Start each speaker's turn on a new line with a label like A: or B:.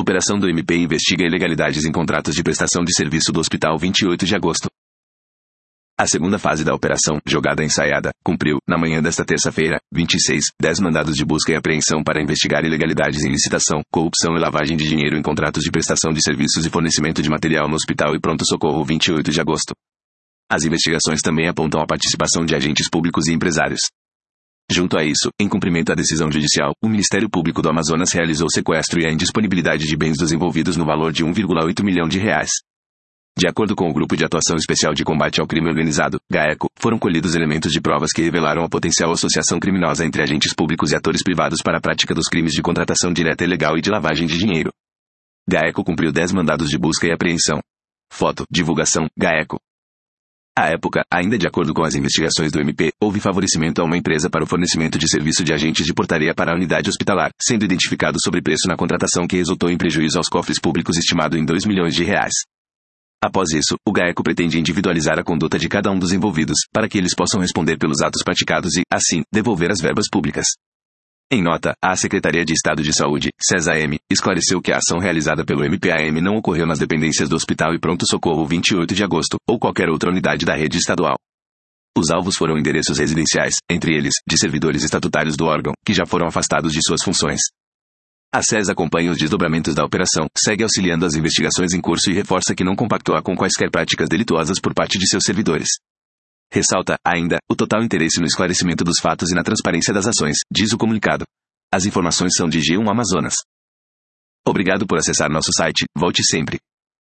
A: operação do MP investiga ilegalidades em contratos de prestação de serviço do Hospital 28 de agosto. A segunda fase da operação, jogada ensaiada, cumpriu, na manhã desta terça-feira, 26, 10 mandados de busca e apreensão para investigar ilegalidades em licitação, corrupção e lavagem de dinheiro em contratos de prestação de serviços e fornecimento de material no Hospital e Pronto-Socorro 28 de agosto. As investigações também apontam a participação de agentes públicos e empresários. Junto a isso, em cumprimento à decisão judicial, o Ministério Público do Amazonas realizou o sequestro e a indisponibilidade de bens dos envolvidos no valor de R$1,8 milhão. De acordo com o Grupo de Atuação Especial de Combate ao Crime Organizado, GAECO, foram colhidos elementos de provas que revelaram a potencial associação criminosa entre agentes públicos e atores privados para a prática dos crimes de contratação direta ilegal e de lavagem de dinheiro. GAECO cumpriu 10 mandados de busca e apreensão. Foto, divulgação, GAECO. À época, ainda de acordo com as investigações do MP, houve favorecimento a uma empresa para o fornecimento de serviço de agentes de portaria para a unidade hospitalar, sendo identificado sobrepreço na contratação que resultou em prejuízo aos cofres públicos estimado em R$2 milhões. Após isso, o GAECO pretende individualizar a conduta de cada um dos envolvidos, para que eles possam responder pelos atos praticados e, assim, devolver as verbas públicas. Em nota, a Secretaria de Estado de Saúde, SESA-M, esclareceu que a ação realizada pelo MPAM não ocorreu nas dependências do Hospital e Pronto-Socorro 28 de agosto, ou qualquer outra unidade da rede estadual. Os alvos foram endereços residenciais, entre eles, de servidores estatutários do órgão, que já foram afastados de suas funções. A SES acompanha os desdobramentos da operação, segue auxiliando as investigações em curso e reforça que não compactua com quaisquer práticas delituosas por parte de seus servidores. Ressalta, ainda, o total interesse no esclarecimento dos fatos e na transparência das ações, diz o comunicado. As informações são de G1 Amazonas. Obrigado por acessar nosso site, volte sempre.